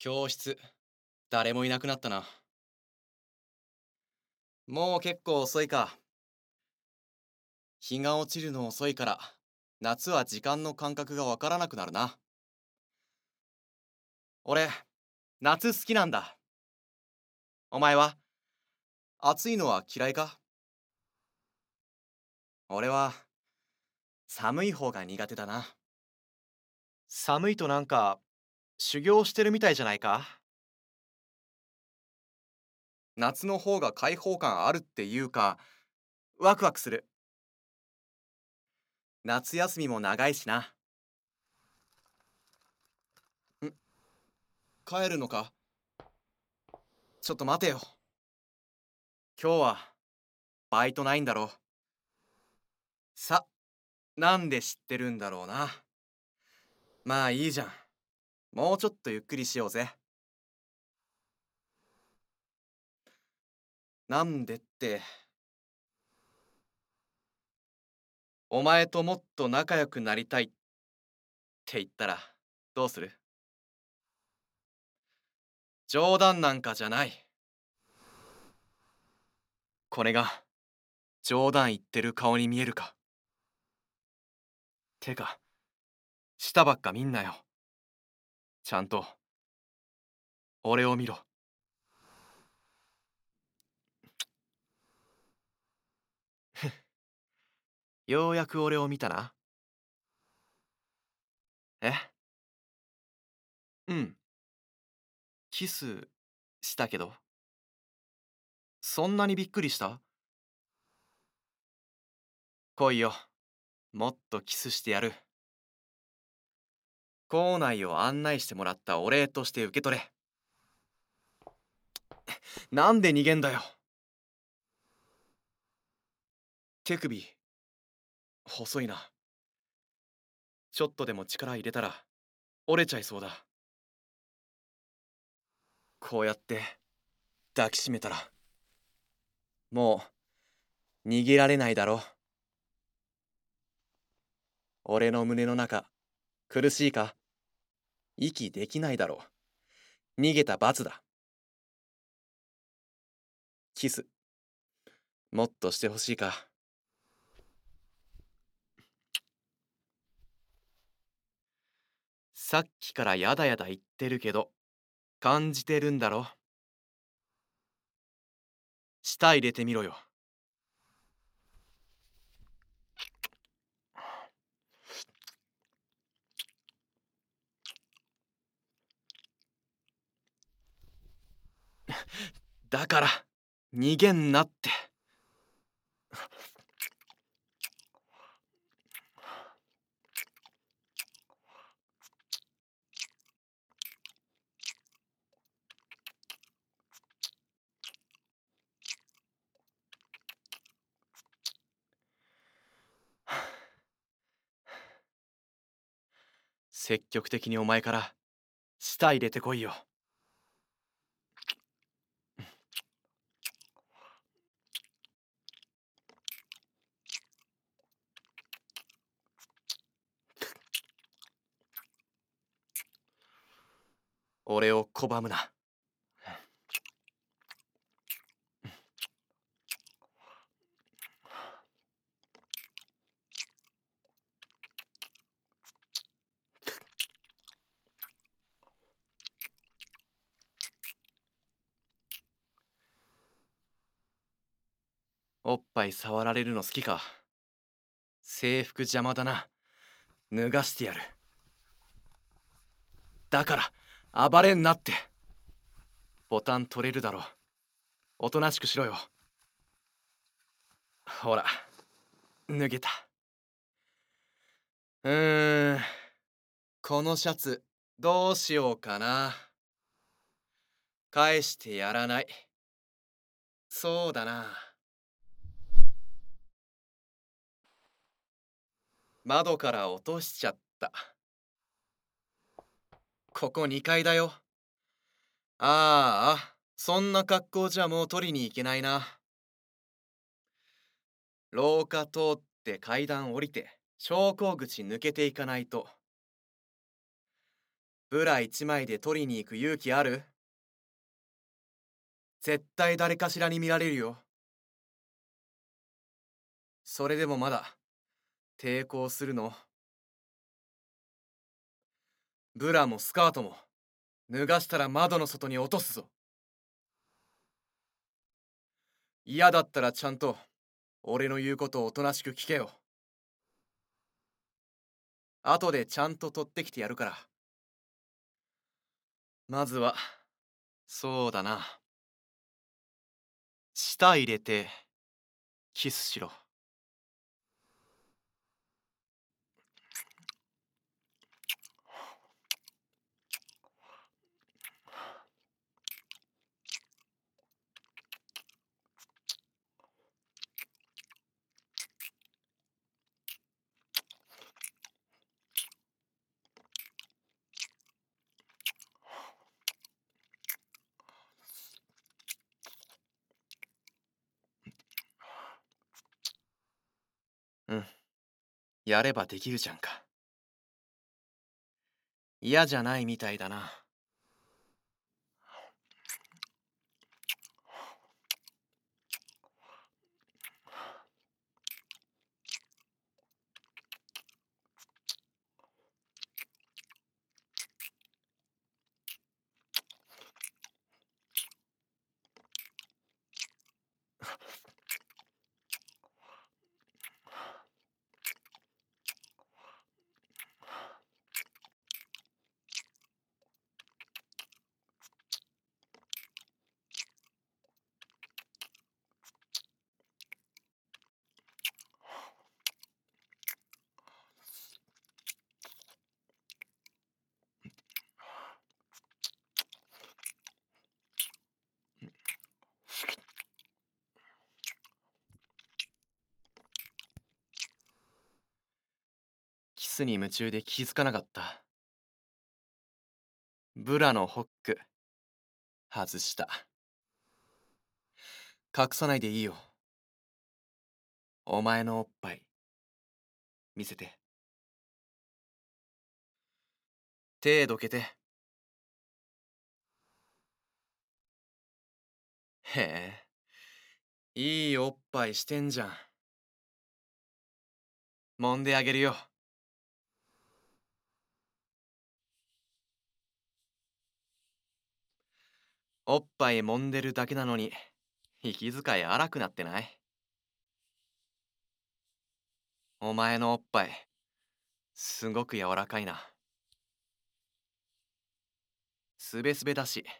教室、誰もいなくなったな。もう結構遅いか。日が落ちるの遅いから、夏は時間の感覚がわからなくなるな。俺、夏好きなんだ。お前は暑いのは嫌いか？俺は寒い方が苦手だな。 寒いとなんか修行してるみたいじゃないか。 夏の方が開放感あるっていうか、ワクワクする。夏休みも長いしな。ん、帰るのか？ちょっと待てよ。今日はバイトないんだろ？さ、なんで知ってるんだろうな。まあいいじゃん。もうちょっとゆっくりしようぜ。なんでって、お前ともっと仲良くなりたいって言ったらどうする？冗談なんかじゃない。これが冗談言ってる顔に見えるか？てか、下ばっか見んなよ。ちゃんと俺を見ろ。ようやく俺を見たな。え？うん、キスしたけど。そんなにびっくりした？来いよ。もっとキスしてやる。校内を案内してもらったお礼として受け取れ。なんで逃げんだよ。手首、細いな。ちょっとでも力入れたら折れちゃいそうだ。こうやって抱きしめたら、もう逃げられないだろ。俺の胸の中、苦しいか？息できないだろう。逃げた罰だ。キス、もっとしてほしいか？さっきからやだやだ言ってるけど、感じてるんだろ？舌入れてみろよ。だから、逃げんなって。積極的にお前から舌入れてこいよ。俺を拒むな。おっぱい触られるの好きか？制服邪魔だな。脱がしてやる。だから暴れんなって。ボタン取れるだろ。おとなしくしろよ。ほら、脱げた。このシャツどうしようかな。返してやらない。そうだな。窓から落としちゃった。ここ2階だよ。ああ、そんな格好じゃもう取りに行けないな。廊下通って階段降りて昇降口抜けていかないと。 ブラ一枚で取りに行く勇気ある？絶対誰かしらに見られるよ。それでもまだ抵抗するの？ブラもスカートも脱がしたら窓の外に落とすぞ。嫌だったらちゃんと俺の言うことをおとなしく聞けよ。後でちゃんと取ってきてやるから。まずは、そうだな。 舌入れてキスしろ。 うん。やればできるじゃんか。嫌じゃないみたいだな。キスに夢中で気づかなかった。ブラのホック、外した。隠さないでいいよ。お前のおっぱい、見せて。手どけて。へえ、いいおっぱいしてんじゃん。揉んであげるよ。おっぱい揉んでるだけなのに、息遣い荒くなってない？お前のおっぱい、すごく柔らかいな。すべすべだし。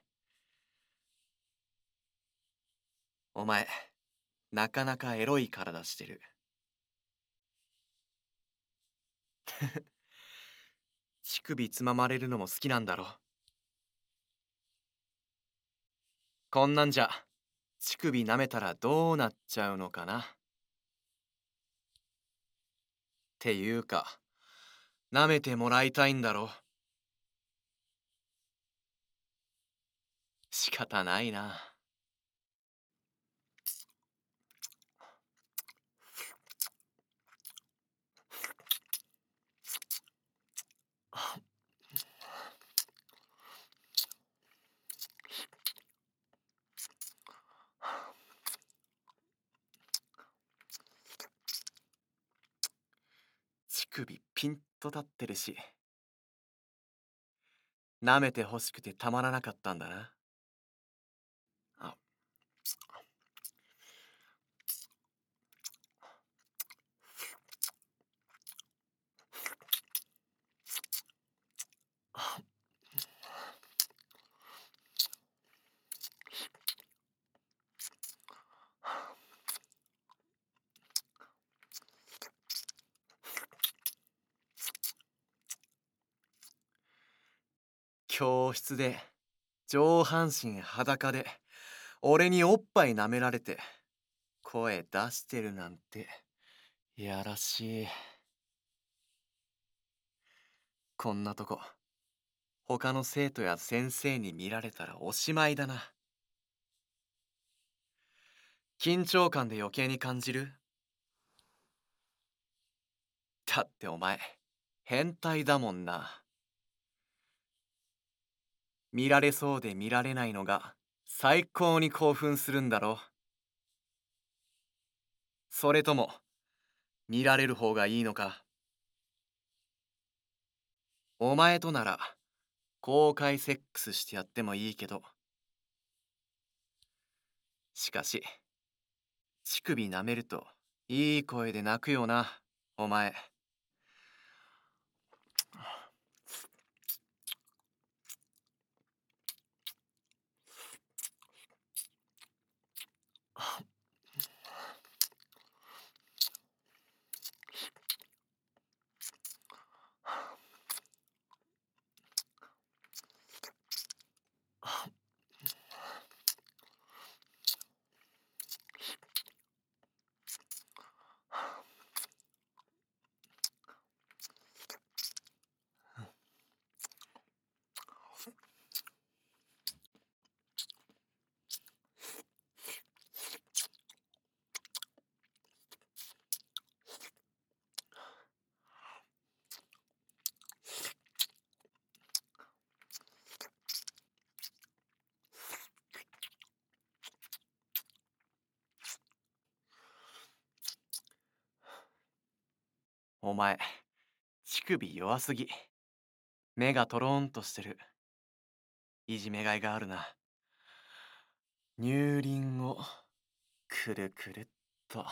お前、なかなかエロい体してる。乳首つままれるのも好きなんだろ。こんなんじゃ、乳首舐めたらどうなっちゃうのかな。っていうか、舐めてもらいたいんだろ。仕方ないな。乳首ピンと立ってるし、舐めて欲しくてたまらなかったんだな。あ、教室で上半身裸で俺におっぱい舐められて声出してるなんてやらしい。こんなとこ他の生徒や先生に見られたらおしまいだな。緊張感で余計に感じる？だってお前変態だもんな。 見られそうで見られないのが最高に興奮するんだろう。それとも見られる方がいいのか。お前となら公開セックスしてやってもいいけど、しかし乳首舐めるといい声で泣くよな、お前。お前、乳首弱すぎ。目がトローンとしてる。いじめがいがあるな。乳輪をくるくるっと。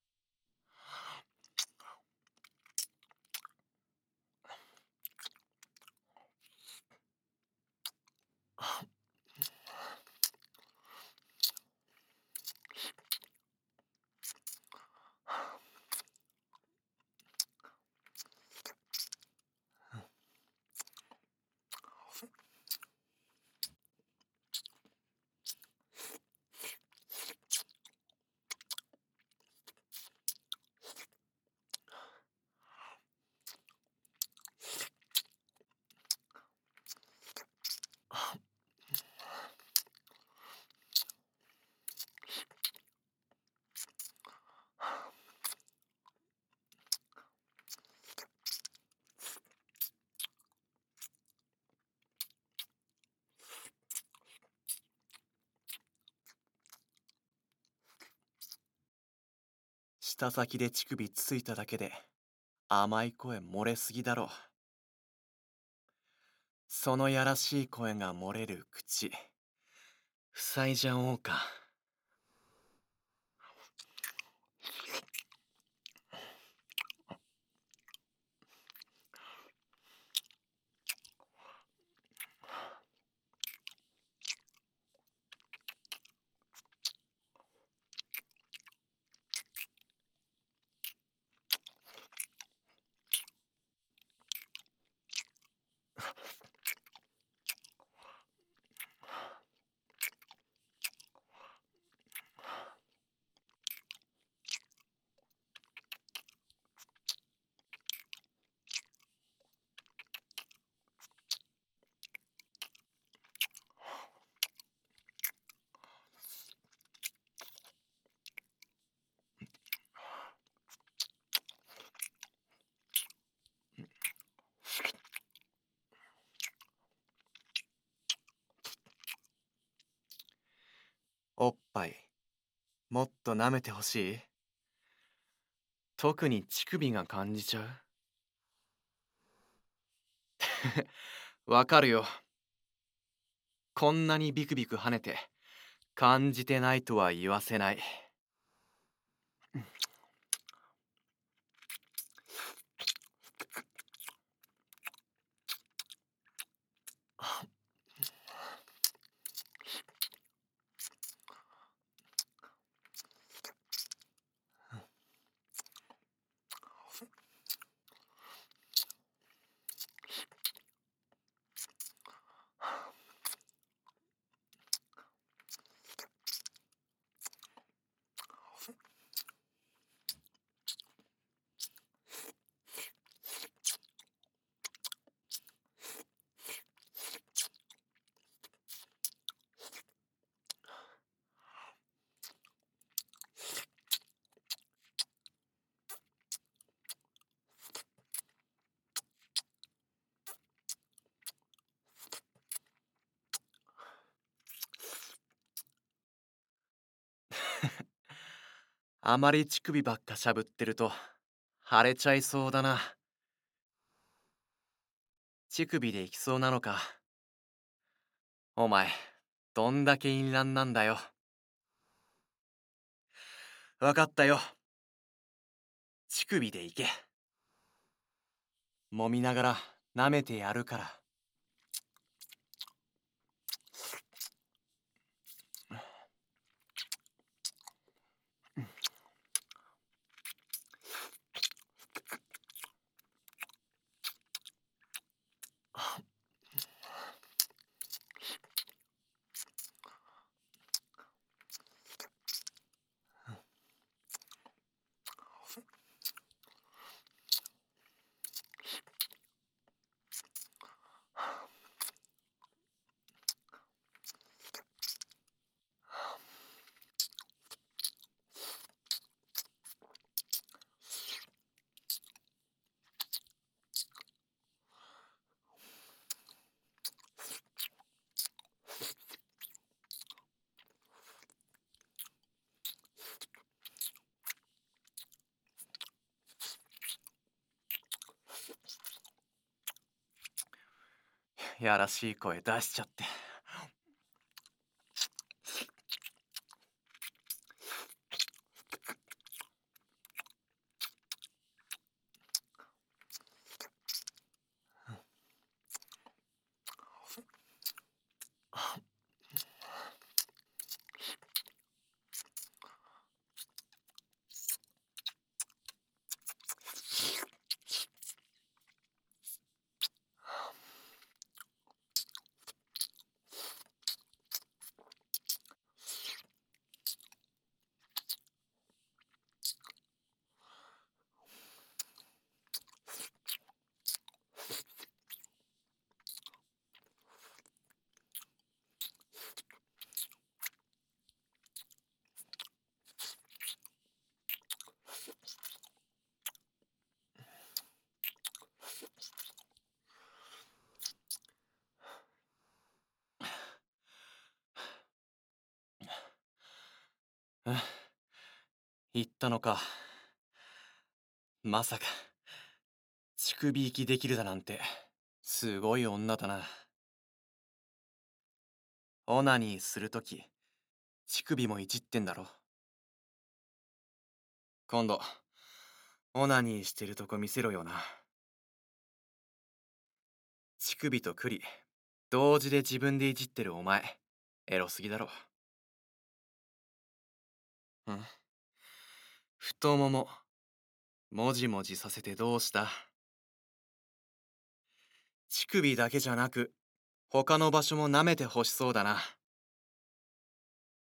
舌先で乳首ついただけで甘い声漏れすぎだろ。そのやらしい声が漏れる口、塞いじゃおうか。おっぱい、もっと舐めてほしい。特に乳首が感じちゃう。わかるよ。こんなにビクビク跳ねて感じてないとは言わせない。 あまり乳首ばっかしゃぶってると腫れちゃいそうだな。乳首でいきそうなのか。お前、どんだけ淫乱なんだよ。わかったよ。乳首でいけ。揉みながら舐めてやるから。やらしい声出しちゃって。言ったのか。まさか乳首息できるだなんてすごい女だな。オナニーするとき乳首もいじってんだろ。今度オナニーしてるとこ見せろよな。乳首と栗同時で自分でいじってるお前エロすぎだろ。うん。太もももじもじさせてどうした。乳首だけじゃなく他の場所も舐めてほしそうだな。